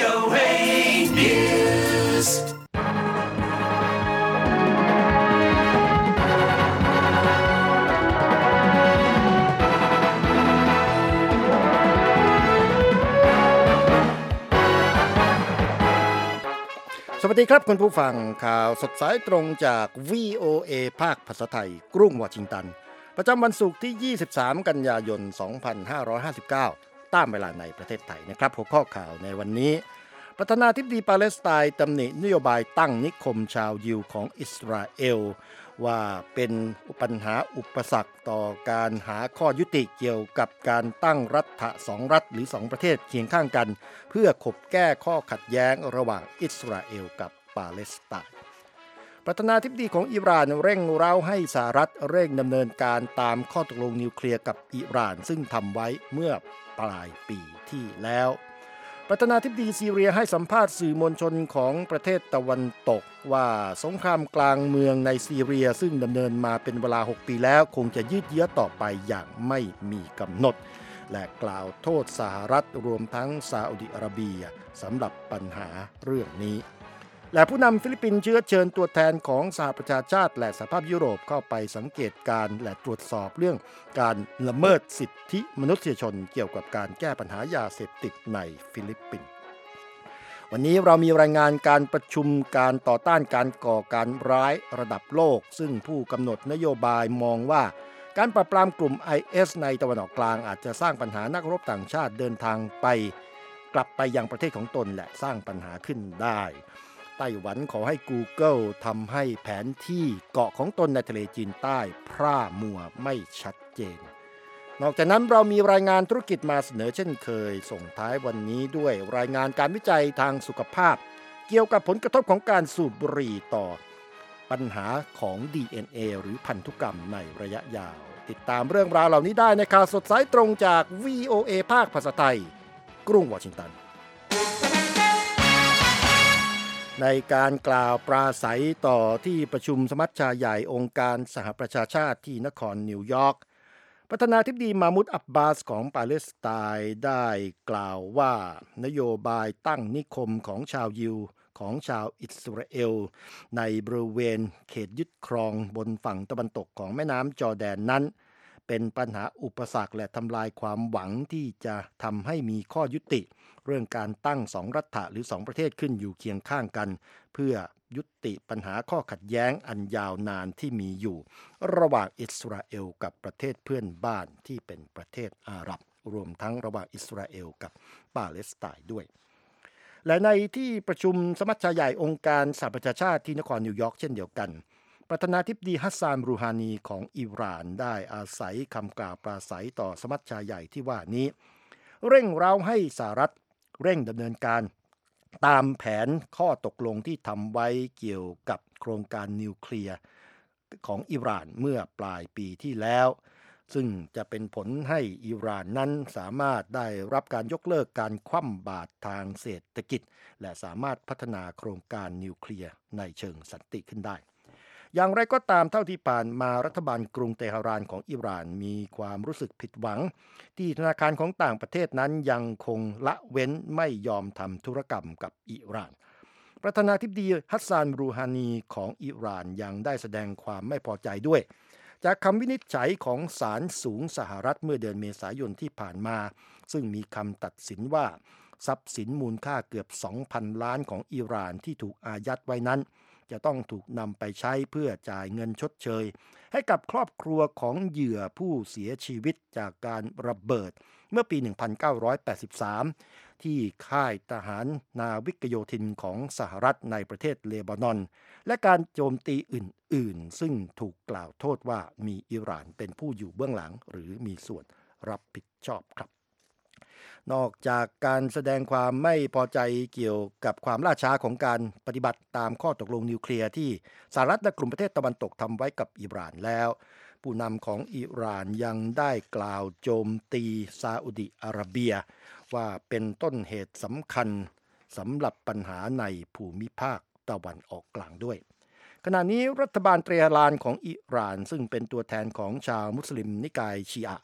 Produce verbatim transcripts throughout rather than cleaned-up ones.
โอ เอ News สวัสดีครับคุณผู้ฟังข่าวสดสายตรงจาก วี โอ เอ ภาคภาษาไทยกรุงวอชิงตันประจำวันศุกร์ที่ยี่สิบสามกันยายนสองพันห้าร้อยห้าสิบเก้าตามเวลาในประเทศไทยนะครับหัวข้อข่าวในวันนี้ประธานาธิบดีปาเลสไตน์ตำหนินโยบายตั้งนิคมชาวยิวของอิสราเอลว่าเป็นปัญหาอุปสรรคต่อการหาข้อยุติเกี่ยวกับการตั้งรัฐสองรัฐหรือสองประเทศเคียงข้างกันเพื่อขบแก้ข้อขัดแย้งระหว่างอิสราเอลกับปาเลสไตน์ประธานาธิบดีของอิหร่านเร่งเร้าให้สหรัฐเร่งดำเนินการตามข้อตกลงนิวเคลียร์กับอิหร่านซึ่งทำไว้เมื่อปลายปีที่แล้วประธานาธิบดีซีเรียให้สัมภาษณ์สื่อมวลชนของประเทศตะวันตกว่าสงครามกลางเมืองในซีเรียซึ่งดำเนินมาเป็นเวลาหกปีแล้วคงจะยืดเยื้อต่อไปอย่างไม่มีกำหนดและกล่าวโทษสหรัฐรวมทั้งซาอุดิอาระเบียสำหรับปัญหาเรื่องนี้และผู้นำฟิลิปปินส์เชื้อเชิญตัวแทนของสหประชาชาติและสหภาพยุโรปเข้าไปสังเกตการและตรวจสอบเรื่องการละเมิดสิทธิมนุษยชนเกี่ยวกับการแก้ปัญหายาเสพติดในฟิลิปปินส์วันนี้เรามีรายงานการประชุมการต่อต้านการก่อการร้ายระดับโลกซึ่งผู้กำหนดนโยบายมองว่าการปราบปรามกลุ่ม ไอ เอส ในตะวันออกกลางอาจจะสร้างปัญหานักรบต่างชาติเดินทางไปกลับไปยังประเทศของตนและสร้างปัญหาขึ้นได้ไต้หวันขอให้ Google ทำให้แผนที่เกาะของตนในทะเลจีนใต้พร่ามัวไม่ชัดเจนนอกจากนั้นเรามีรายงานธุรกิจมาเสนอเช่นเคยส่งท้ายวันนี้ด้วยรายงานการวิจัยทางสุขภาพเกี่ยวกับผลกระทบของการสูบบุหรี่ต่อปัญหาของ ดี เอ็น เอ หรือพันธุกรรมในระยะยาวติดตามเรื่องราวเหล่านี้ได้ในข่าวสดสายตรงจาก วี โอ เอ ภาคภาษาไทยกรุงวอชิงตันในการกล่าวปราศัยต่อที่ประชุมสมัชชาใหญ่องค์การสหประชาชาติที่นครนิวยอร์กประธานาธิบดีมามุดอับบาสของปาเลสไตน์ได้กล่าวว่านโยบายตั้งนิคมของชาวยิวของชาวอิสราเอลในบริเวณเขตยึดครองบนฝั่งตะวันตกของแม่น้ำจอร์แดนนั้นเป็นปัญหาอุปสรรคและทำลายความหวังที่จะทำให้มีข้อยุติเรื่องการตั้งสองรัฐหรือสองประเทศขึ้นอยู่เคียงข้างกันเพื่อยุติปัญหาข้อขัดแย้งอันยาวนานที่มีอยู่ระหว่างอิสราเอลกับประเทศเพื่อนบ้านที่เป็นประเทศอาหรับรวมทั้งระหว่างอิสราเอลกับปาเลสไตน์ด้วยและในที่ประชุมสมัชชาใหญ่องค์การสหประชาชาติที่นครนิวยอร์กเช่นเดียวกันประธานาธิบดีฮัสซานรูฮานีของอิหร่านได้อาศัยคำกล่าวปราศัยต่อสมัชชาใหญ่ที่ว่านี้เร่งเร้าให้สหรัฐเร่งดำเนินการตามแผนข้อตกลงที่ทำไว้เกี่ยวกับโครงการนิวเคลียร์ของอิหร่านเมื่อปลายปีที่แล้วซึ่งจะเป็นผลให้อิหร่านนั้นสามารถได้รับการยกเลิกการคว่ำบาตรทางเศรษฐกิจและสามารถพัฒนาโครงการนิวเคลียร์ในเชิงสันติขึ้นได้อย่างไรก็ตามเท่าที่ผ่านมารัฐบาลกรุงเตหะรานของอิหร่านมีความรู้สึกผิดหวังที่ธนาคารของต่างประเทศนั้นยังคงละเว้นไม่ยอมทำธุรกรรมกับอิหร่านประธานาธิบดีฮัสซานรูฮานีของอิหร่านยังได้แสดงความไม่พอใจด้วยจากคำวินิจฉัยของศาลสูงสหรัฐเมื่อเดือนเมษายนที่ผ่านมาซึ่งมีคำตัดสินว่าทรัพย์สินมูลค่าเกือบ สองพัน ล้านของอิหร่านที่ถูกอายัดไว้นั้นจะต้องถูกนำไปใช้เพื่อจ่ายเงินชดเชยให้กับครอบครัวของเหยื่อผู้เสียชีวิตจากการระเบิดเมื่อปี หนึ่งพันเก้าร้อยแปดสิบสาม ที่ค่ายทหารนาวิกโยธินของสหรัฐในประเทศเลบานอนและการโจมตีอื่นๆซึ่งถูกกล่าวโทษว่ามีอิหร่านเป็นผู้อยู่เบื้องหลังหรือมีส่วนรับผิดชอบครับนอกจากการแสดงความไม่พอใจเกี่ยวกับความล่าช้าของการปฏิบัติตามข้อตกลงนิวเคลียร์ที่สหรัฐและกลุ่มประเทศตะวันตกทำไว้กับอิหร่านแล้วผู้นำของอิหร่านยังได้กล่าวโจมตีซาอุดิอาระเบียว่าเป็นต้นเหตุสำคัญสำหรับปัญหาในภูมิภาคตะวันออกกลางด้วยขณะนี้รัฐบาลเตหะรานของอิหร่านซึ่งเป็นตัวแทนของชาวมุสลิมนิกายชีอะห์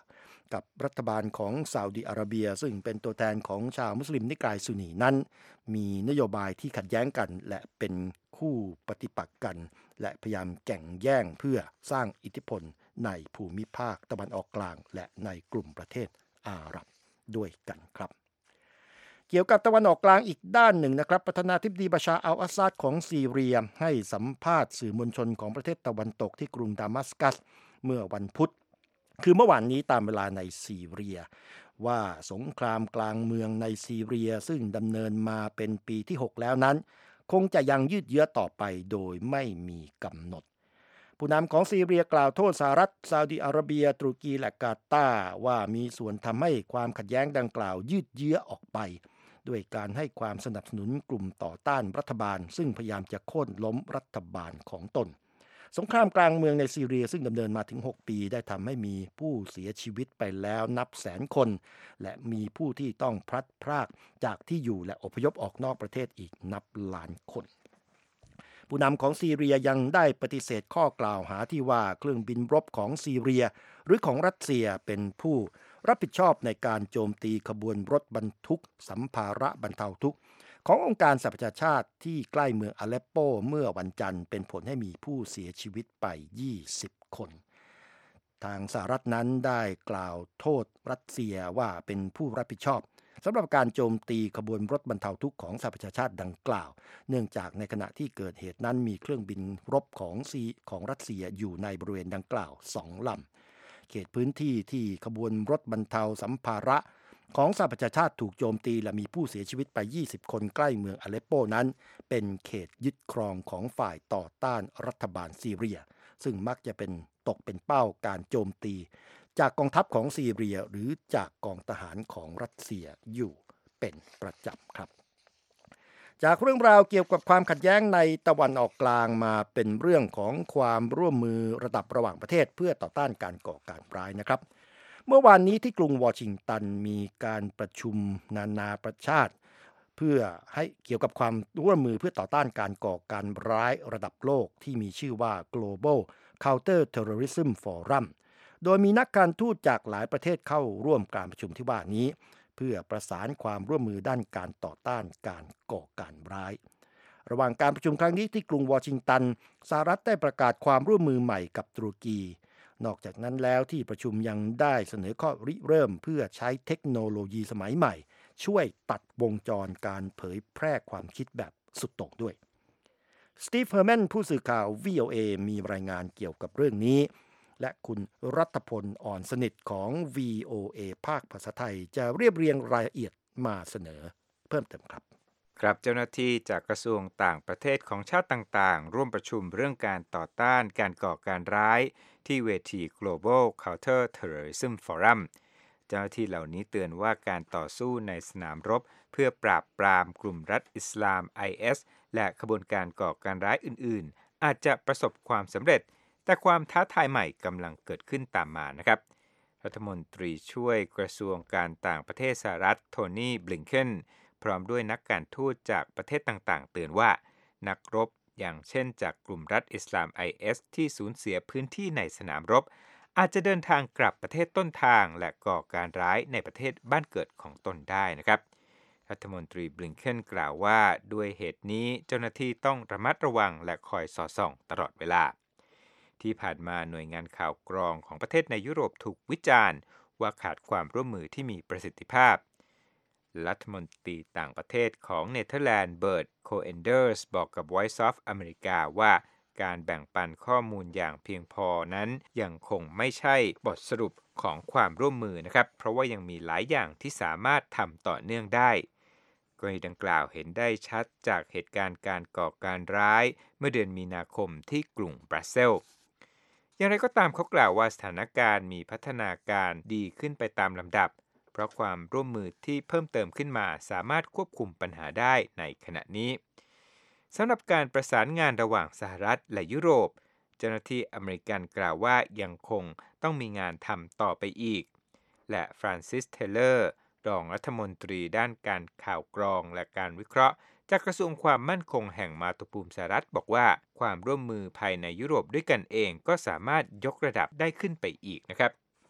กับรัฐบาลของซาอุดิอาระเบียซึ่งเป็นตัวแทนของชาวมุสลิมนิกายซุนนีนั้นมีนโยบายที่ขัดแย้งกันและเป็นคู่ปฏิปักษ์กันและพยายามแข่งแย่งเพื่อสร้างอิทธิพลในภูมิภาคตะวันออกกลางและในกลุ่มประเทศอาหรับด้วยกันครับเกี่ยวกับตะวันออกกลางอีกด้านหนึ่งนะครับประธานาธิบดีบาชาร์อัลอาซาดของซีเรียให้สัมภาษณ์สื่อมวลชนของประเทศตะวันตกที่กรุงดามัสกัสเมื่อวันพุธคือเมื่อวานนี้ตามเวลาในซีเรียว่าสงครามกลางเมืองในซีเรียซึ่งดำเนินมาเป็นปีที่หกแล้วนั้นคงจะยังยืดเยื้อต่อไปโดยไม่มีกำหนดผู้นำของซีเรียกล่าวโทษสหรัฐซาอุดิอาระเบียตุรกีและกาตาร์ว่ามีส่วนทำให้ความขัดแย้งดังกล่าวยืดเยื้อออกไปด้วยการให้ความสนับสนุนกลุ่มต่อต้านรัฐบาลซึ่งพยายามจะโค่นล้มรัฐบาลของตนสงครามกลางเมืองในซีเรียซึ่งดำเนินมาถึงหกปีได้ทำให้มีผู้เสียชีวิตไปแล้วนับแสนคนและมีผู้ที่ต้องพลัดพรากจากที่อยู่และอพยพออกนอกประเทศอีกนับล้านคนผู้นำของซีเรียยังได้ปฏิเสธข้อกล่าวหาที่ว่าเครื่องบินรบของซีเรียหรือของรัสเซียเป็นผู้รับผิดชอบในการโจมตีขบวนรถบรรทุกสัมภาระบรรเทาทุกข์ขององค์การสหประชาชาติที่ใกล้เมืองอาเลปโปเมื่อวันจันทร์เป็นผลให้มีผู้เสียชีวิตไปยี่สิบคนทางสหรัฐนั้นได้กล่าวโทษรัสเซียว่าเป็นผู้รับผิดชอบสำหรับการโจมตีขบวนรถบรรเทาทุกข์ของสหประชาชาติดังกล่าวเนื่องจากในขณะที่เกิดเหตุนั้นมีเครื่องบินรบของซีของรัสเซียอยู่ในบริเวณดังกล่าวสองลำเขตพื้นที่ที่ขบวนรถบรรเทาสัมภาระของสหประชาชาติถูกโจมตีและมีผู้เสียชีวิตไปยี่สิบคนใกล้เมืองอาเลปโปนั้นเป็นเขตยึดครองของฝ่ายต่อต้านรัฐบาลซีเรียซึ่งมักจะเป็นตกเป็นเป้าการโจมตีจากกองทัพของซีเรียหรือจากกองทหารของรัสเซียอยู่เป็นประจำครับจากเรื่องราวเกี่ยวกับความขัดแย้งในตะวันออกกลางมาเป็นเรื่องของความร่วมมือระดับระหว่างประเทศเพื่อต่อต้านการก่อการร้ายนะครับเมื่อวานนี้ที่กรุงวอชิงตันมีการประชุมนานาประชาติเพื่อให้เกี่ยวกับความร่วมมือเพื่อต่อต้านการก่อการร้ายระดับโลกที่มีชื่อว่า Global Counter Terrorism Forum โดยมีนักการทูตจากหลายประเทศเข้าร่วมการประชุมที่ว่านี้เพื่อประสานความร่วมมือด้านการต่อต้านการก่อการร้ายระหว่างการประชุมครั้งนี้ที่กรุงวอชิงตันสหรัฐได้ประกาศความร่วมมือใหม่กับตุรกีนอกจากนั้นแล้วที่ประชุมยังได้เสนอข้อริเริ่มเพื่อใช้เทคโนโลยีสมัยใหม่ช่วยตัดวงจรการเผยแพร่ความคิดแบบสุดโต่งด้วยสตีฟเฮอร์แมนผู้สื่อข่าว วี โอ เอ มีรายงานเกี่ยวกับเรื่องนี้และคุณรัตพลอ่อนสนิทของ วี โอ เอ ภาคภาษาไทยจะเรียบเรียงรายละเอียดมาเสนอเพิ่มเติมครับครับเจ้าหน้าที่จากกระทรวงต่างประเทศของชาติต่างๆร่วมประชุมเรื่องการต่อต้านการก่อการร้ายที่เวที Global Counter Terrorism Forum เจ้าหน้าที่เหล่านี้เตือนว่าการต่อสู้ในสนามรบเพื่อปราบปรามกลุ่มรัฐอิสลาม ไอ เอส และขบวนการก่อการร้ายอื่นๆอาจจะประสบความสำเร็จแต่ความท้าทายใหม่กำลังเกิดขึ้นตามมานะครับรัฐมนตรีช่วยกระทรวงการต่างประเทศสหรัฐโทนี่บลิงเคนพร้อมด้วยนักการทูตจากประเทศต่างๆเตือนว่านักรบอย่างเช่นจากกลุ่มรัฐอิสลาม ไอ เอส ที่สูญเสียพื้นที่ในสนามรบอาจจะเดินทางกลับประเทศต้นทางและก่อการร้ายในประเทศบ้านเกิดของตนได้นะครับรัฐมนตรีบลิงเคนกล่าวว่าด้วยเหตุนี้เจ้าหน้าที่ต้องระมัดระวังและคอยสอดส่องตลอดเวลาที่ผ่านมาหน่วยงานข่าวกรองของประเทศในยุโรปถูกวิจารณ์ว่าขาดความร่วมมือที่มีประสิทธิภาพรัฐมนตรีต่างประเทศของเนเธอร์แลนด์เบิร์ตโคเอนเดอร์สบอกกับ Voice of America ว่าการแบ่งปันข้อมูลอย่างเพียงพอนั้นยังคงไม่ใช่บทสรุปของความร่วมมือนะครับเพราะว่ายังมีหลายอย่างที่สามารถทำต่อเนื่องได้กรณีดังกล่าวเห็นได้ชัดจากเหตุการณ์การก่อการร้ายเมื่อเดือนมีนาคมที่กรุงบรัสเซลส์อย่างไรก็ตามเขากล่าวว่าสถานการณ์มีพัฒนาการดีขึ้นไปตามลำดับเพราะความร่วมมือที่เพิ่มเติมขึ้นมาสามารถควบคุมปัญหาได้ในขณะนี้สำหรับการประสานงานระหว่างสหรัฐและยุโรปเจ้าหน้าที่อเมริกันกล่าวว่ายังคงต้องมีงานทำต่อไปอีกและฟรานซิสเทเลอร์รองรัฐมนตรีด้านการข่าวกรองและการวิเคราะห์จากกระทรวงความมั่นคงแห่งมาตุภูมิสหรัฐบอกว่าความร่วมมือภายในยุโรปด้วยกันเองก็สามารถยกระดับได้ขึ้นไปอีกนะครับ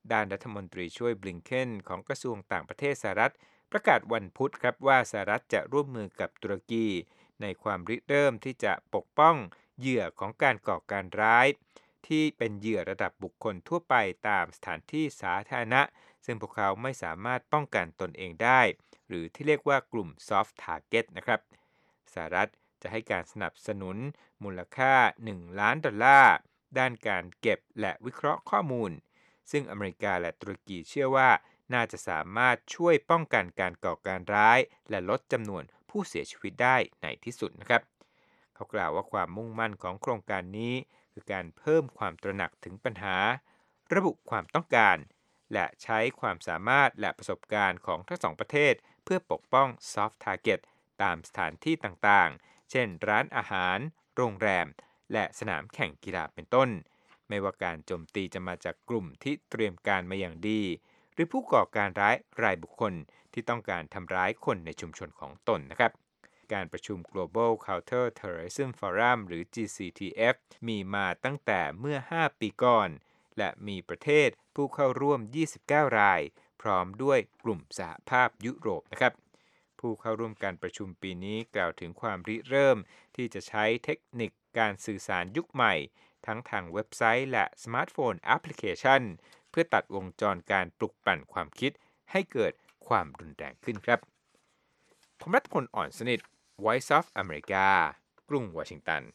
ด้านรัฐมนตรีช่วยบลิงเคนของกระทรวงต่างประเทศสหรัฐประกาศวันพุธครับว่าสหรัฐจะร่วมมือกับตุรกีในความริเริ่มที่จะปกป้องเหยื่อของการก่อการร้ายที่เป็นเหยื่อระดับบุคคลทั่วไปตามสถานที่สาธารณะซึ่งพวกเขาไม่สามารถป้องกันตนเองได้หรือที่เรียกว่ากลุ่ม soft target นะครับสหรัฐจะให้การสนับสนุนมูลค่าหนึ่งล้านดอลลาร์ด้านการเก็บและวิเคราะห์ข้อมูลซึ่งอเมริกาและตุรกีเชื่อว่าน่าจะสามารถช่วยป้องกันการก่อการร้ายและลดจำนวนผู้เสียชีวิตได้ในที่สุดนะครับเขากล่าวว่าความมุ่งมั่นของโครงการนี้คือการเพิ่มความตระหนักถึงปัญหาระบุความต้องการและใช้ความสามารถและประสบการณ์ของทั้งสองประเทศเพื่อปกป้อง soft target ตามสถานที่ต่างๆเช่นร้านอาหารโรงแรมและสนามแข่งกีฬาเป็นต้นไม่ว่าการโจมตีจะมาจากกลุ่มที่เตรียมการมาอย่างดีหรือผู้ก่อการร้ายรายบุคคลที่ต้องการทำร้ายคนในชุมชนของตนนะครับการประชุม Global Counter-Terrorism Forum หรือ จี ซี ที เอฟ มีมาตั้งแต่เมื่อห้าปีก่อนและมีประเทศผู้เข้าร่วมยี่สิบเก้ารายพร้อมด้วยกลุ่มสหภาพยุโรปนะครับผู้เข้าร่วมการประชุมปีนี้กล่าวถึงความริเริ่มที่จะใช้เทคนิคการสื่อสารยุคใหม่ทั้งทางเว็บไซต์และสมาร์ทโฟนแอปพลิเคชันเพื่อตัดวงจรการปลุกปั่นความคิดให้เกิดความรุนแรงขึ้นครับผมรัฐพลอ่อนสนิท Voice of America กรุงวอชิงตัน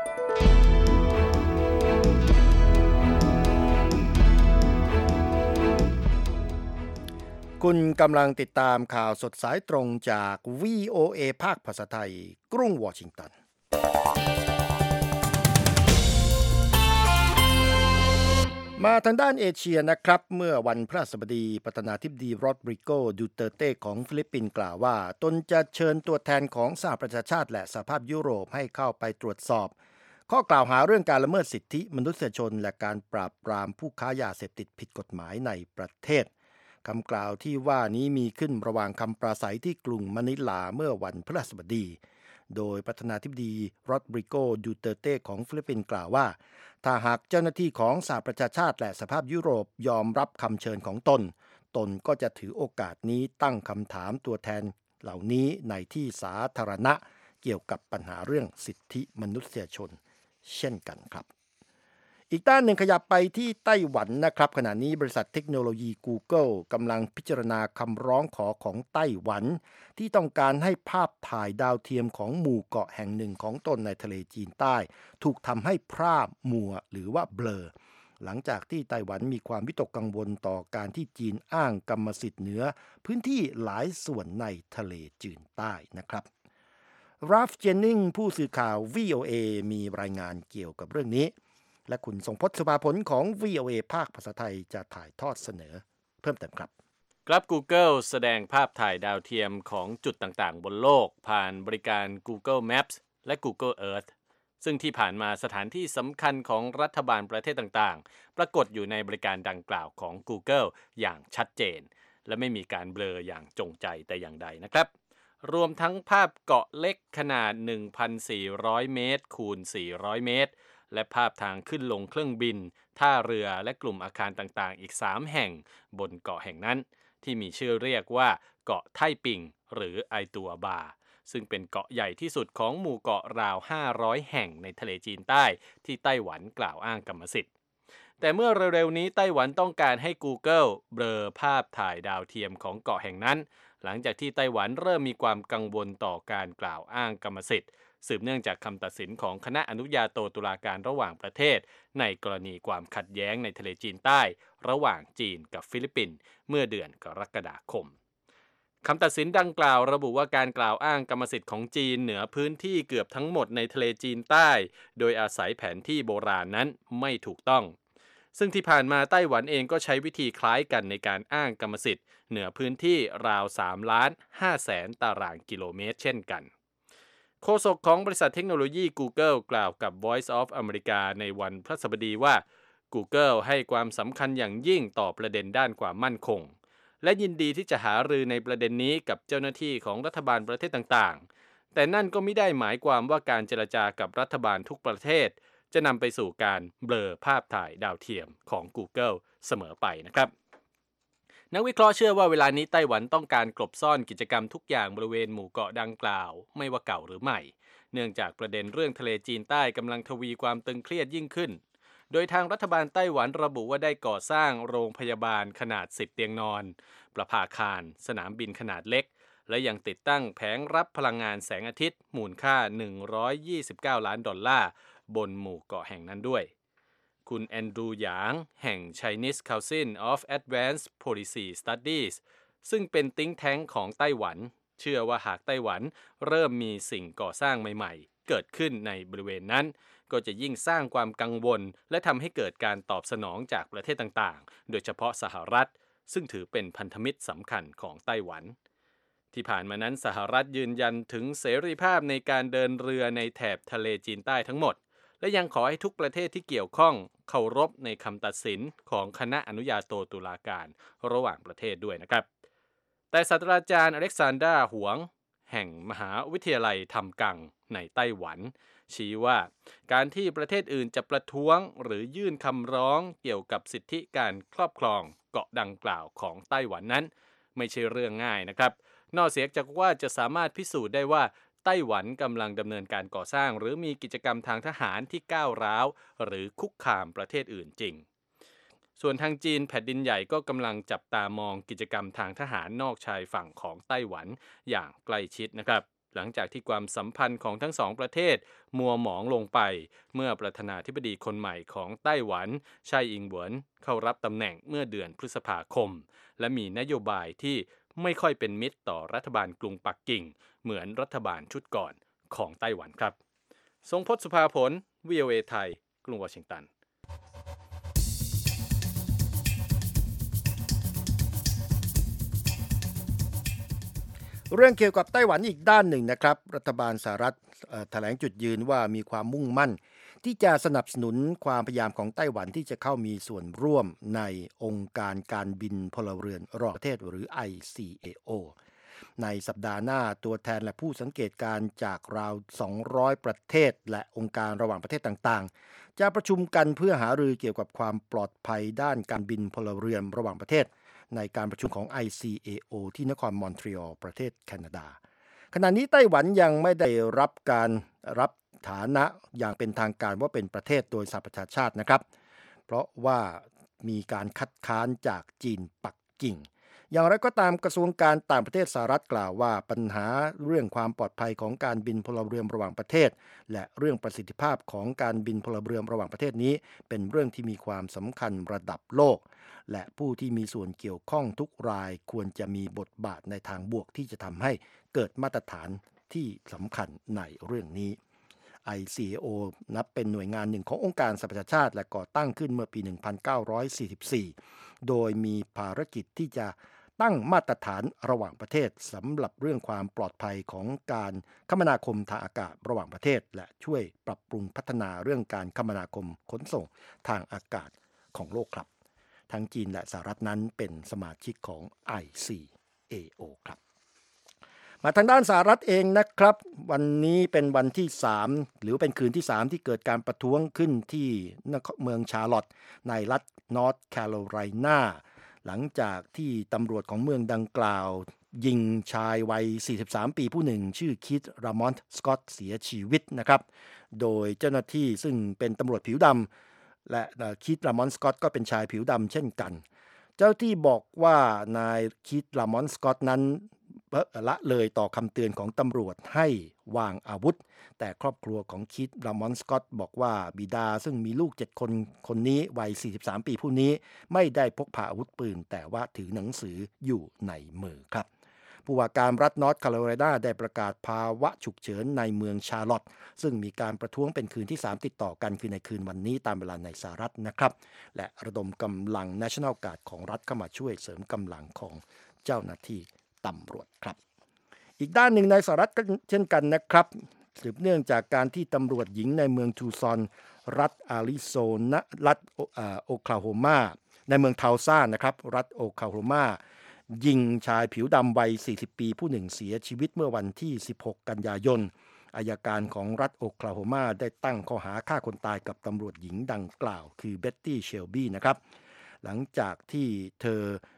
คุณกำลังติดตามข่าวสดสายตรงจาก วี โอ เอ ภาคภาษาไทยกรุงวอชิงตันมาทางด้านเอเชียนะครับเมื่อวันพฤหัสบดีประธานาธิบดีโรดริโก ดูเตอร์เต้ของฟิลิปปินส์กล่าวว่าตนจะเชิญตัวแทนของสหประชาชาติและสหภาพยุโรปให้เข้าไปตรวจสอบข้อกล่าวหาเรื่องการละเมิดสิทธิมนุษยชนและการปราบปรามผู้ค้ายาเสพติดผิดกฎหมายในประเทศคำกล่าวที่ว่านี้มีขึ้นระหว่างคำปราศัยที่กรุงมะนิลาเมื่อวันพฤหัสบดีโดยประธานาธิบดีโรดริโก ดูเตอร์เต้ของฟิลิปปินส์กล่าวว่าถ้าหากเจ้าหน้าที่ของสหประชาชาติและสหภาพยุโรปยอมรับคำเชิญของตนตนก็จะถือโอกาสนี้ตั้งคำถามตัวแทนเหล่านี้ในที่สาธารณะเกี่ยวกับปัญหาเรื่องสิทธิมนุษยชนเช่นกันครับอีกด้านหนึ่งขยับไปที่ไต้หวันนะครับขณะนี้บริษัทเทคโนโลยี Google กำลังพิจารณาคำร้องขอของไต้หวันที่ต้องการให้ภาพถ่ายดาวเทียมของหมู่เกาะแห่งหนึ่งของตนในทะเลจีนใต้ถูกทำให้พร่ามัวหรือว่าเบลอหลังจากที่ไต้หวันมีความวิตกกังวลต่อการที่จีนอ้างกรรมสิทธิ์เหนือพื้นที่หลายส่วนในทะเลจีนใต้นะครับราฟ เจนนิงผู้สื่อข่าว วี โอ เอ มีรายงานเกี่ยวกับเรื่องนี้และคุณทรงพจน์ สุภาผลของ วี โอ เอ ภาคภาษาไทยจะถ่ายทอดเสนอเพิ่มเติมครับครับ Google แสดงภาพถ่ายดาวเทียมของจุดต่างๆบนโลกผ่านบริการ Google Maps และ Google Earth ซึ่งที่ผ่านมาสถานที่สำคัญของรัฐบาลประเทศต่างๆปรากฏอยู่ในบริการดังกล่าวของ Google อย่างชัดเจนและไม่มีการเบลออย่างจงใจแต่อย่างใดนะครับรวมทั้งภาพเกาะเล็กขนาด หนึ่งพันสี่ร้อย เมตรคูณสี่ร้อย เมตรและภาพทางขึ้นลงเครื่องบินท่าเรือและกลุ่มอาคารต่างๆอีกสามแห่งบนเกาะแห่งนั้นที่มีชื่อเรียกว่าเกาะไท่ปิงหรือไอตัวบาซึ่งเป็นเกาะใหญ่ที่สุดของหมู่เกาะราวห้าร้อยแห่งในทะเลจีนใต้ที่ไต้หวันกล่าวอ้างกรรมสิทธิ์แต่เมื่อเร็วๆนี้ไต้หวันต้องการให้ Google เบลอภาพถ่ายดาวเทียมของเกาะแห่งนั้นหลังจากที่ไต้หวันเริ่มมีความกังวลต่อการกล่าวอ้างกรรมสิทธิ์สืบเนื่องจากคำตัดสินของคณะอนุญาโตตุลาการระหว่างประเทศในกรณีความขัดแย้งในทะเลจีนใต้ระหว่างจีนกับฟิลิปปินส์เมื่อเดือนกรกฎาคมคำตัดสินดังกล่าวระบุว่าการกล่าวอ้างกรรมสิทธิ์ของจีนเหนือพื้นที่เกือบทั้งหมดในทะเลจีนใต้โดยอาศัยแผนที่โบราณนั้นไม่ถูกต้องซึ่งที่ผ่านมาไต้หวันเองก็ใช้วิธีคล้ายกันในการอ้างกรรมสิทธิ์เหนือพื้นที่ราวสามล้านห้าแสนตารางกิโลเมตรเช่นกันโฆษกของบริษัทเทคโนโลยี Google กล่าวกับ Voice of America ในวันพฤหัสบดีว่า Google ให้ความสำคัญอย่างยิ่งต่อประเด็นด้านความมั่นคงและยินดีที่จะหารือในประเด็นนี้กับเจ้าหน้าที่ของรัฐบาลประเทศต่างๆแต่นั่นก็ไม่ได้หมายความว่าการเจรจากับรัฐบาลทุกประเทศจะนำไปสู่การเบลอภาพถ่ายดาวเทียมของ Google เสมอไปนะครับนักวิเคราะห์เชื่อว่าเวลานี้ไต้หวันต้องการกลบซ่อนกิจกรรมทุกอย่างบริเวณหมู่เกาะดังกล่าวไม่ว่าเก่าหรือใหม่เนื่องจากประเด็นเรื่องทะเลจีนใต้กำลังทวีความตึงเครียดยิ่งขึ้นโดยทางรัฐบาลไต้หวันระบุว่าได้ก่อสร้างโรงพยาบาลขนาดสิบเตียงนอนประภาคารสนามบินขนาดเล็กและยังติดตั้งแผงรับพลังงานแสงอาทิตย์มูลค่าหนึ่งร้อยยี่สิบเก้าล้านดอลลาร์บนหมู่เกาะแห่งนั้นด้วยคุณแอนดรูหยางแห่ง Chinese Council of Advanced Policy Studies ซึ่งเป็น think tank ของไต้หวันเชื่อว่าหากไต้หวันเริ่มมีสิ่งก่อสร้างใหม่ๆเกิดขึ้นในบริเวณนั้นก็จะยิ่งสร้างความกังวลและทำให้เกิดการตอบสนองจากประเทศต่างๆโดยเฉพาะสหรัฐซึ่งถือเป็นพันธมิตรสำคัญของไต้หวันที่ผ่านมานั้นสหรัฐยืนยันถึงเสรีภาพในการเดินเรือในแถบทะเลจีนใต้ทั้งหมดและยังขอให้ทุกประเทศที่เกี่ยวข้องเคารพในคำตัดสินของคณะอนุญาโตตุลาการระหว่างประเทศด้วยนะครับแต่ศาสตราจารย์อเล็กซานดราหวงแห่งมหาวิทยาลัยทำกังในไต้หวันชี้ว่าการที่ประเทศอื่นจะประท้วงหรือยื่นคำร้องเกี่ยวกับสิทธิการครอบครองเกาะดังกล่าวของไต้หวันนั้นไม่ใช่เรื่องง่ายนะครับนอกเสียจากว่าจะสามารถพิสูจน์ได้ว่าไต้หวันกำลังดำเนินการก่อสร้างหรือมีกิจกรรมทางทหารที่ก้าวร้าวหรือคุกคามประเทศอื่นจริงส่วนทางจีนแผ่นดินใหญ่ก็กำลังจับตามองกิจกรรมทางทหารนอกชายฝั่งของไต้หวันอย่างใกล้ชิดนะครับหลังจากที่ความสัมพันธ์ของทั้งสองประเทศมัวหมองลงไปเมื่อประธานาธิบดีคนใหม่ของไต้หวันไช่อิงเหวินเข้ารับตำแหน่งเมื่อเดือนพฤษภาคมและมีนโยบายที่ไม่ค่อยเป็นมิตรต่อรัฐบาลกรุงปักกิ่งเหมือนรัฐบาลชุดก่อนของไต้หวันครับทรงพจน์สุภาผล วี โอ เอ ไทยกรุงวอชิงตันเรื่องเกี่ยวกับไต้หวันอีกด้านหนึ่งนะครับรัฐบาลสหรัฐแถลงจุดยืนว่ามีความมุ่งมั่นที่จะสนับสนุนความพยายามของไต้หวันที่จะเข้ามีส่วนร่วมในองค์การการบินพลเรือนระหว่างประเทศหรือ ไอ ซี เอ โอ ในสัปดาห์หน้าตัวแทนและผู้สังเกตการณ์จากราวสองร้อยประเทศและองค์การระหว่างประเทศต่างๆจะประชุมกันเพื่อหารือเกี่ยวกับความปลอดภัยด้านการบินพลเรือนระหว่างประเทศในการประชุมของ ไอ ซี เอ โอ ที่นครมอนทรีออลประเทศแคนาดาขณะนี้ไต้หวันยังไม่ได้รับการรับฐานะอย่างเป็นทางการว่าเป็นประเทศโดยสหประชาชาตินะครับเพราะว่ามีการคัดค้านจากจีนปักกิ่งอย่างไรก็ตามกระทรวงการต่างประเทศสหรัฐกล่าวว่าปัญหาเรื่องความปลอดภัยของการบินพลเรือนระหว่างประเทศและเรื่องประสิทธิภาพของการบินพลเรือนระหว่างประเทศนี้เป็นเรื่องที่มีความสำคัญระดับโลกและผู้ที่มีส่วนเกี่ยวข้องทุกรายควรจะมีบทบาทในทางบวกที่จะทำให้เกิดมาตรฐานที่สำคัญในเรื่องนี้ ไอ ซี เอ โอ นับเป็นหน่วยงานหนึ่งขององค์การสหประชาชาติและก่อตั้งขึ้นเมื่อปี หนึ่งพันเก้าร้อยสี่สิบสี่ โดยมีภารกิจที่จะตั้งมาตรฐานระหว่างประเทศสำหรับเรื่องความปลอดภัยของการคมนาคมทางอากาศระหว่างประเทศและช่วยปรับปรุงพัฒนาเรื่องการคมนาคมขนส่งทางอากาศของโลกครับทั้งจีนและสหรัฐนั้นเป็นสมาชิกของ ไอ ซี เอ โอ ครับมาทางด้านสหรัฐเองนะครับวันนี้เป็นวันที่สามหรือเป็นคืนที่สามที่เกิดการประท้วงขึ้นที่เมืองชาร์ลอตต์ในรัฐนอร์ทแคโรไลนาหลังจากที่ตำรวจของเมืองดังกล่าวยิงชายวัยสี่สิบสามปีผู้หนึ่งชื่อคิธ รามอนต์ สกอตต์เสียชีวิตนะครับโดยเจ้าหน้าที่ซึ่งเป็นตำรวจผิวดำและคิธ รามอนต์ สกอตต์ก็เป็นชายผิวดำเช่นกันเจ้าที่บอกว่านายคิธ รามอนต์ สกอตต์นั้นละเลยต่อคำเตือนของตำรวจให้วางอาวุธแต่ครอบครัวของคิธ รามอนต์ สกอตต์บอกว่าบิดาซึ่งมีลูกเจ็ดคนคนนี้วัยสี่สิบสามปีผู้นี้ไม่ได้พกพาอาวุธปืนแต่ว่าถือหนังสืออยู่ในมือครับผู้ว่าการรัฐนอร์ทแคโรไลนาได้ประกาศภาวะฉุกเฉินในเมืองชาร์ลอตต์ซึ่งมีการประท้วงเป็นคืนที่สามติดต่อกันคือในคืนวันนี้ตามเวลาในสหรัฐนะครับและระดมกำลัง National Guard ของรัฐเข้ามาช่วยเสริมกำลังของเจ้าหน้าที่ตำรวจครับอีกด้านหนึ่งในสหรัฐก็เช่นกันนะครับสืบเนื่องจากการที่ตำรวจหญิงในเมืองทูซอนรัฐอาริโซนารัฐโอคลาโฮมาในเมืองเทาซานะครับรัฐโอคลาโฮมายิงชายผิวดำวัยสี่สิบปีผู้หนึ่งเสียชีวิตเมื่อวันที่สิบหกกันยายนอัยการของรัฐโอคลาโฮมาได้ตั้งข้อหาฆ่าคนตายกับตำรวจหญิงดังกล่าวคือเบ็ตตี้เชลบี้นะครับหลังจากที่เธอ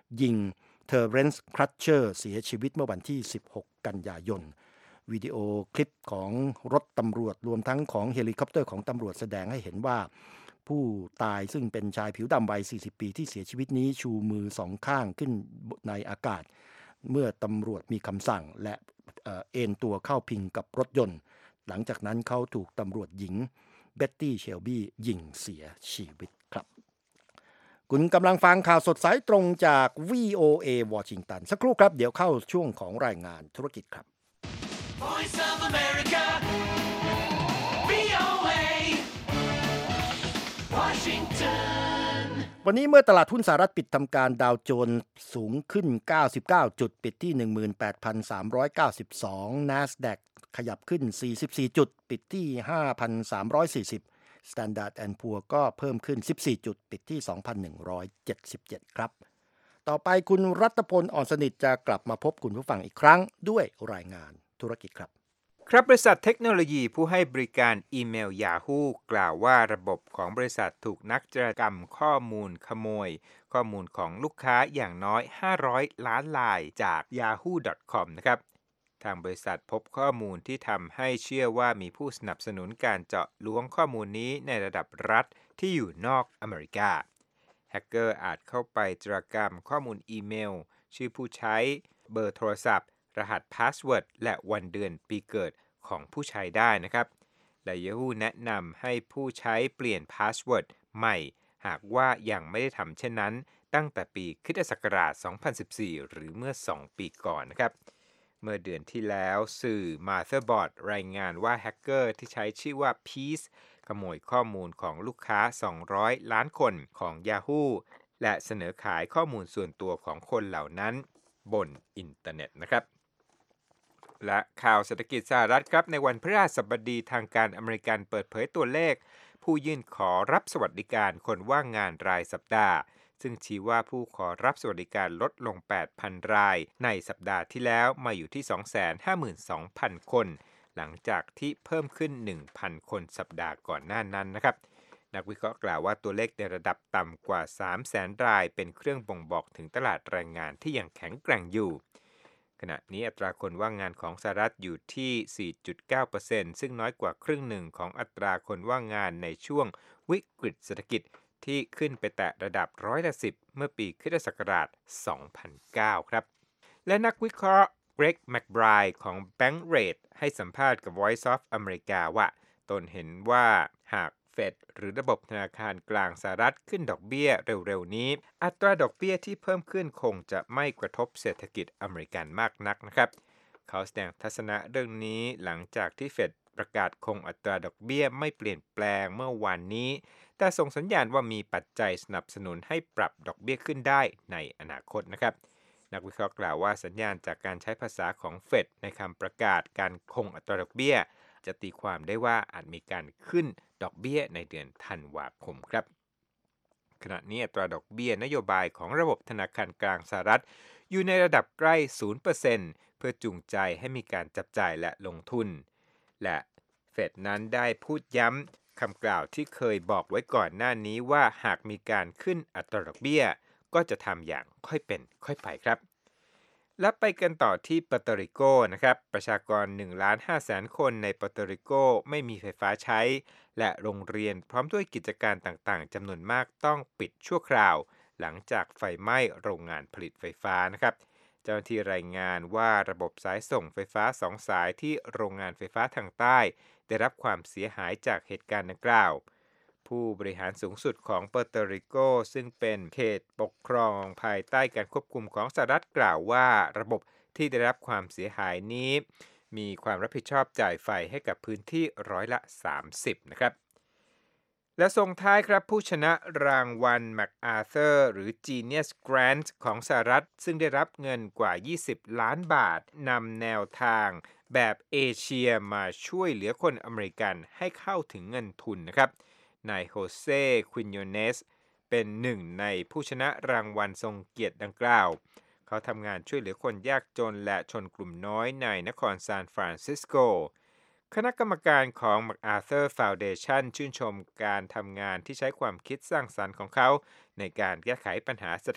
ยิงเทอร์เรนซ์ครัชเชอร์เสียชีวิตเมื่อวันที่สิบหกกันยายนวิดีโอคลิปของรถตำรวจรวมทั้งของเฮลิคอปเตอร์ของตำรวจแสดงให้เห็นว่าผู้ตายซึ่งเป็นชายผิวดำวัยสี่สิบปีที่เสียชีวิตนี้ชูมือสองข้างขึ้นในอากาศเมื่อตำรวจมีคำสั่งและเอ็นตัวเข้าพิงกับรถยนต์หลังจากนั้นเขาถูกตำรวจหญิงเบ็ตตี้เชลบี้ยิงเสียชีวิตครับคุณกำลังฟังข่าวสดสายตรงจาก วี โอ เอ วอชิงตันสักครู่ครับเดี๋ยวเข้าช่วงของรายงานธุรกิจครับ Voice of America วี โอ เอ Washington วันนี้เมื่อตลาดหุ้นสหรัฐปิดทำการดาวโจนส์สูงขึ้นเก้าสิบเก้าจุดปิดที่ หนึ่งหมื่นแปดพันสามร้อยเก้าสิบสอง NASDAQ ขยับขึ้นสี่สิบสี่จุดปิดที่ ห้าพันสามร้อยสี่สิบ Standard แอนด์ Poor's ก็เพิ่มขึ้นสิบสี่จุดปิดที่ สองพันหนึ่งร้อยเจ็ดสิบเจ็ด ครับต่อไปคุณรัตพลอ่อนสนิทจะกลับมาพบคุณผู้ฟังอีกครั้งด้วยรายงานธุรกิจครับครับบริษัทเทคโนโลยีผู้ให้บริการอีเมล Yahoo กล่าวว่าระบบของบริษัทถูกนักโจรกรรมข้อมูลขโมยข้อมูลของลูกค้าอย่างน้อยห้าร้อยล้านรายจาก ยาฮู ดอท คอม นะครับทางบริษัทพบข้อมูลที่ทำให้เชื่อว่ามีผู้สนับสนุนการเจาะล้วงข้อมูลนี้ในระดับรัฐที่อยู่นอกอเมริกาแฮกเกอร์อาจเข้าไปโจรกรรมข้อมูลอีเมลชื่อผู้ใช้เบอร์โทรศัพท์รหัสพาสเวิร์ดและวันเดือนปีเกิดของผู้ใช้ได้นะครับและ Yahoo แนะนำให้ผู้ใช้เปลี่ยนพาสเวิร์ดใหม่หากว่ายังไม่ได้ทำเช่นนั้นตั้งแต่ปีคริสตศักราชสองพันสิบสี่หรือเมื่อสองปีก่อนนะครับเมื่อเดือนที่แล้วสื่อ Motherboard รายงานว่าแฮกเกอร์ที่ใช้ชื่อว่า Peace ขโมยข้อมูลของลูกค้าสองร้อยล้านคนของ Yahoo และเสนอขายข้อมูลส่วนตัวของคนเหล่านั้นบนอินเทอร์เน็ตนะครับและข่าวเศรษฐกิจสหรัฐครับในวันพฤหัสบดีทางการอเมริกันเปิดเผยตัวเลขผู้ยื่นขอรับสวัสดิการคนว่างงานรายสัปดาห์ซึ่งชี้ว่าผู้ขอรับสวัสดิการลดลง แปดพัน รายในสัปดาห์ที่แล้วมาอยู่ที่ สองแสนห้าหมื่นสองพัน คนหลังจากที่เพิ่มขึ้น หนึ่งพัน คนสัปดาห์ก่อนหน้านั้นนะครับนักวิเคราะห์กล่าวว่าตัวเลขในระดับต่ำกว่า สามแสน รายเป็นเครื่องบ่งบอกถึงตลาดแรงงานที่ยังแข็งแกร่งอยู่ขณะนี้อัตราคนว่างงานของสหรัฐอยู่ที่ สี่จุดเก้าเปอร์เซ็นต์ ซึ่งน้อยกว่าครึ่งหนึ่งของอัตราคนว่างงานในช่วงวิกฤตเศรษฐกิจที่ขึ้นไปแตะระดับร้อยละสิบเมื่อปีคริสตศักราช สองพันเก้า ครับและนักวิเคราะห์เกรกแมคไบรด์ของ Bankrate ให้สัมภาษณ์กับ Voice of America ว่าตนเห็นว่าหากเฟดหรือระบบธนาคารกลางสหรัฐขึ้นดอกเบี้ยเร็วๆนี้อัตราดอกเบี้ยที่เพิ่มขึ้นคงจะไม่กระทบเศรษฐกิจอเมริกันมากนักนะครับเขาแสดงทัศนะเรื่องนี้หลังจากที่เฟดประกาศคงอัตราดอกเบี้ยไม่เปลี่ยนแปลงเมื่อวานนี้แต่ส่งสัญญาณว่ามีปัจจัยสนับสนุนให้ปรับดอกเบี้ยขึ้นได้ในอนาคตนะครับนักวิเคราะห์กล่าวว่าสัญญาณจากการใช้ภาษาของเฟดในคำประกาศการคงอัตราดอกเบี้ยจะตีความได้ว่าอาจมีการขึ้นดอกเบี้ยในเดือนธันวาคมครับขณะนี้อัตราดอกเบี้ยนโยบายของระบบธนาคารกลางสหรัฐอยู่ในระดับใกล้ ศูนย์เปอร์เซ็นต์ เพื่อจูงใจให้มีการจับจ่ายและลงทุนและเฟดนั้นได้พูดย้ำคำกล่าวที่เคยบอกไว้ก่อนหน้านี้ว่าหากมีการขึ้นอัตราดอกเบี้ยก็จะทำอย่างค่อยเป็นค่อยไปครับและไปกันต่อที่ปาโตริโกนะครับประชากร หนึ่งล้านห้าแสน คนในปาโตริโกไม่มีไฟฟ้าใช้และโรงเรียนพร้อมด้วยกิจการต่างๆจำนวนมากต้องปิดชั่วคราวหลังจากไฟไหม้โรงงานผลิตไฟฟ้านะครับเจ้าหน้าที่รายงานว่าระบบสายส่งไฟฟ้าสองสายที่โรงงานไฟฟ้าทางใต้ได้รับความเสียหายจากเหตุการณ์ดังกล่าวผู้บริหารสูงสุดของปาโตริโกซึ่งเป็นเขตปกครองภายใต้การควบคุมของสหรัฐกล่าวว่าระบบที่ได้รับความเสียหายนี้มีความรับผิดชอบจ่ายไฟให้กับพื้นที่ร้อยละสามสิบนะครับและส่งท้ายครับผู้ชนะรางวัลแมคอาร์เธอร์หรือ Genius Grant ของสหรัฐซึ่งได้รับเงินกว่ายี่สิบล้านบาทนำแนวทางแบบเอเชียมาช่วยเหลือคนอเมริกันให้เข้าถึงเงินทุนนะครับนายโฮเซ่ควินโยเนสเป็นหนึ่งในผู้ชนะรางวัลทรงเกียรติดังกล่าวเขาทำงานช่วยเหลือคนยากจนและชนกลุ่มน้อยในนครซานฟรานซิสโกคณะกรรมการของ MacArthur Foundation ชื่นชมการทำงานที่ใช้ความคิดสร้างสรรค์ของเขาในการแก้ไขปัญหาเศรษฐกิจ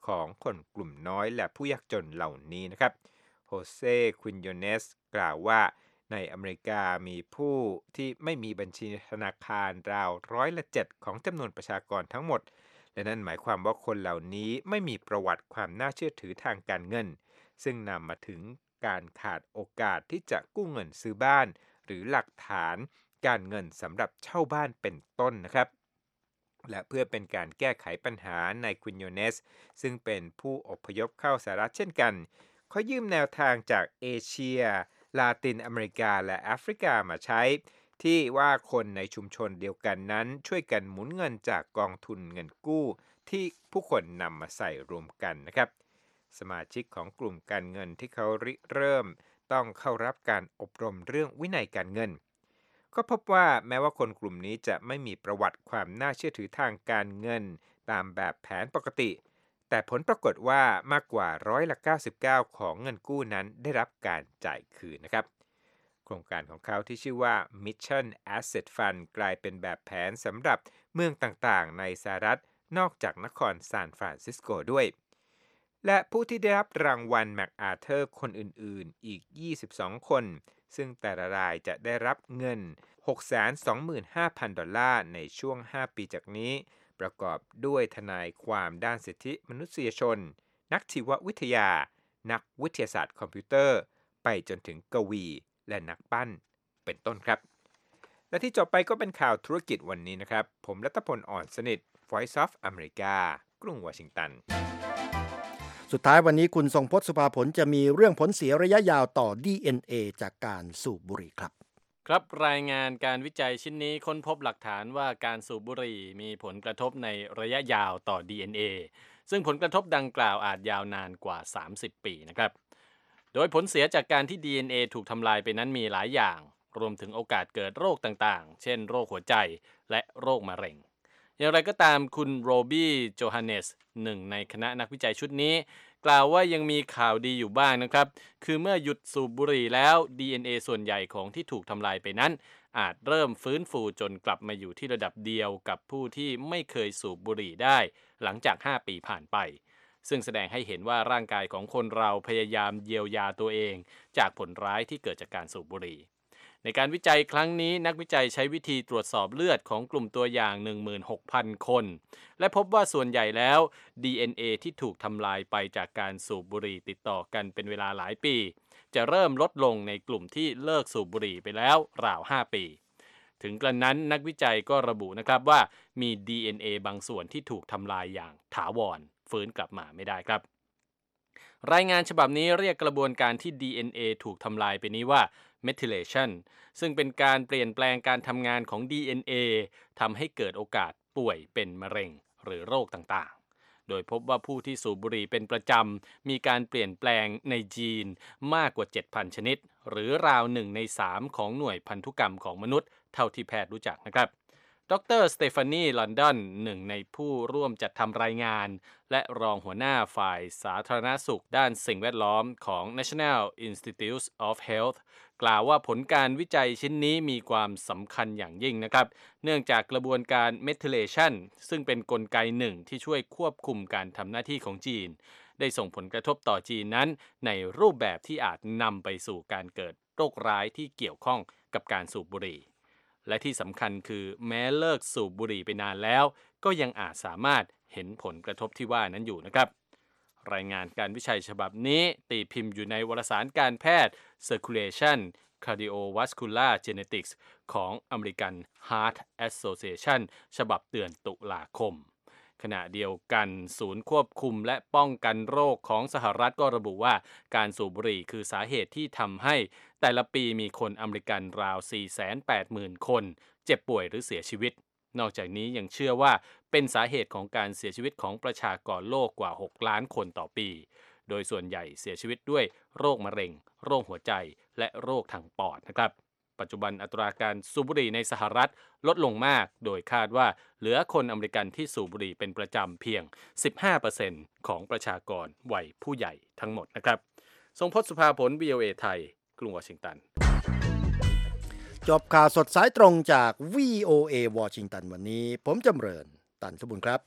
ของคนกลุ่มน้อยและผู้ยากจนเหล่านี้นะครับโฮเซ ควินโยเนสกล่าวว่าในอเมริกามีผู้ที่ไม่มีบัญชีธนาคารราวร้อยละเจ็ดของจำนวนประชากรทั้งหมดและนั่นหมายความว่าคนเหล่านี้ไม่มีประวัติความน่าเชื่อถือทางการเงินซึ่งนำมาถึงการขาดโอกาสที่จะกู้เงินซื้อบ้านหรือหลักฐานการเงินสำหรับเช่าบ้านเป็นต้นนะครับและเพื่อเป็นการแก้ไขปัญหาในควินโยเนสซึ่งเป็นผู้อพยพเข้าสหรัฐเช่นกันเขายืมแนวทางจากเอเชียลาตินอเมริกาและแอฟริกามาใช้ที่ว่าคนในชุมชนเดียวกันนั้นช่วยกันหมุนเงินจากกองทุนเงินกู้ที่ผู้คนนำมาใส่รวมกันนะครับสมาชิกของกลุ่มการเงินที่เขาริเริ่มต้องเข้ารับการอบรมเรื่องวินัยการเงินก็พบว่าแม้ว่าคนกลุ่มนี้จะไม่มีประวัติความน่าเชื่อถือทางการเงินตามแบบแผนปกติแต่ผลปรากฏว่ามากกว่าร้อยละเก้าสิบเก้าของเงินกู้นั้นได้รับการจ่ายคืนนะครับโครงการของเขาที่ชื่อว่า Mission Asset Fund กลายเป็นแบบแผนสำหรับเมืองต่างๆในสหรัฐนอกจากนครซานฟรานซิสโกด้วยและผู้ที่ได้รับรางวัลแมคอาร์เธอร์คนอื่นๆอีกยี่สิบสองคนซึ่งแต่ละรายจะได้รับเงิน หกแสนสองหมื่นห้าพัน ดอลลาร์ในช่วงห้าปีจากนี้ประกอบด้วยทนายความด้านสิทธิมนุษยชนนักชีววิทยานักวิทยาศาสตร์คอมพิวเตอร์ไปจนถึงกวีและนักปั้นเป็นต้นครับและที่จบไปก็เป็นข่าวธุรกิจวันนี้นะครับผมรัตพลอ่อนสนิท Voice of America กรุงวอชิงตันสุดท้ายวันนี้คุณทรงพจน์สุภาผลจะมีเรื่องผลเสียระยะยาวต่อ ดี เอ็น เอ จากการสูบบุหรี่ครับครับรายงานการวิจัยชิ้นนี้ค้นพบหลักฐานว่าการสูบบุหรี่มีผลกระทบในระยะยาวต่อ ดี เอ็น เอ ซึ่งผลกระทบดังกล่าวอาจยาวนานกว่าสามสิบปีนะครับโดยผลเสียจากการที่ ดี เอ็น เอ ถูกทำลายไปนั้นมีหลายอย่างรวมถึงโอกาสเกิดโรคต่างๆเช่นโรคหัวใจและโรคมะเร็งอย่างไรก็ตามคุณโรบี้โจฮันเนสหนึ่งในคณะนักวิจัยชุดนี้กล่าวว่ายังมีข่าวดีอยู่บ้างนะครับคือเมื่อหยุดสูบบุหรี่แล้ว ดี เอ็น เอ ส่วนใหญ่ของที่ถูกทำลายไปนั้นอาจเริ่มฟื้นฟูจนกลับมาอยู่ที่ระดับเดียวกับผู้ที่ไม่เคยสูบบุหรี่ได้หลังจากห้าปีผ่านไปซึ่งแสดงให้เห็นว่าร่างกายของคนเราพยายามเยียวยาตัวเองจากผลร้ายที่เกิดจากการสูบบุหรี่ในการวิจัยครั้งนี้นักวิจัยใช้วิธีตรวจสอบเลือดของกลุ่มตัวอย่าง หนึ่งหมื่นหกพัน คนและพบว่าส่วนใหญ่แล้ว ดี เอ็น เอ ที่ถูกทำลายไปจากการสูบบุหรี่ติดต่อกันเป็นเวลาหลายปีจะเริ่มลดลงในกลุ่มที่เลิกสูบบุหรี่ไปแล้วราวห้าปีถึงกระนั้นนักวิจัยก็ระบุนะครับว่ามี ดี เอ็น เอ บางส่วนที่ถูกทำลายอย่างถาวรฟื้นกลับมาไม่ได้ครับรายงานฉบับนี้เรียกกระบวนการที่ ดี เอ็น เอ ถูกทำลายไปนี้ว่า methylation ซึ่งเป็นการเปลี่ยนแปลงการทำงานของ ดี เอ็น เอ ทำให้เกิดโอกาสป่วยเป็นมะเร็งหรือโรคต่างๆโดยพบว่าผู้ที่สูบบุหรี่เป็นประจำมีการเปลี่ยนแปลงในยีนมากกว่า เจ็ดพัน ชนิดหรือราวหนึ่งในสามของหน่วยพันธุกรรมของมนุษย์เท่าที่แพทย์รู้จักนะครับดร.สเตฟานี ลอนดอนหนึ่งในผู้ร่วมจัดทำรายงานและรองหัวหน้าฝ่ายสาธารณสุขด้านสิ่งแวดล้อมของ National Institutes of Health กล่าวว่าผลการวิจัยชิ้นนี้มีความสำคัญอย่างยิ่งนะครับเนื่องจากกระบวนการ methylation ซึ่งเป็นกลไกหนึ่งที่ช่วยควบคุมการทำหน้าที่ของจีนได้ส่งผลกระทบต่อจีนนั้นในรูปแบบที่อาจนำไปสู่การเกิดโรคร้ายที่เกี่ยวข้องกับการสูบบุหรี่และที่สำคัญคือแม้เลิกสูบบุหรี่ไปนานแล้วก็ยังอาจสามารถเห็นผลกระทบที่ว่านั้นอยู่นะครับรายงานการวิจัยฉบับนี้ตีพิมพ์อยู่ในวารสารการแพทย์ Circulation Cardiovascular Genetics ของ American Heart Association ฉบับเดือนตุลาคมขณะเดียวกันศูนย์ควบคุมและป้องกันโรคของสหรัฐก็ระบุว่าการสูบบุหรี่คือสาเหตุที่ทำให้แต่ละปีมีคนอเมริกันราว สี่แสนแปดหมื่น คนเจ็บป่วยหรือเสียชีวิตนอกจากนี้ยังเชื่อว่าเป็นสาเหตุของการเสียชีวิตของประชากรโลกกว่าหกล้านคนต่อปีโดยส่วนใหญ่เสียชีวิตด้วยโรคมะเร็งโรคหัวใจและโรคทางปอดนะครับปัจจุบันอัตราการสูบบุหรี่ในสหรัฐลดลงมากโดยคาดว่าเหลือคนอเมริกันที่สูบบุหรี่เป็นประจำเพียง สิบห้าเปอร์เซ็นต์ ของประชากรวัยผู้ใหญ่ทั้งหมดนะครับทรงพจน์สุภาผล วี โอ เอ ไทยกรุงวอชิงตันจบข่าวสดสายตรงจาก วี โอ เอ วอชิงตันวันนี้ผมจำเริญตันสมบูรณ์ครับ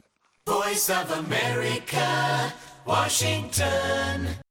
Voice of America, Washington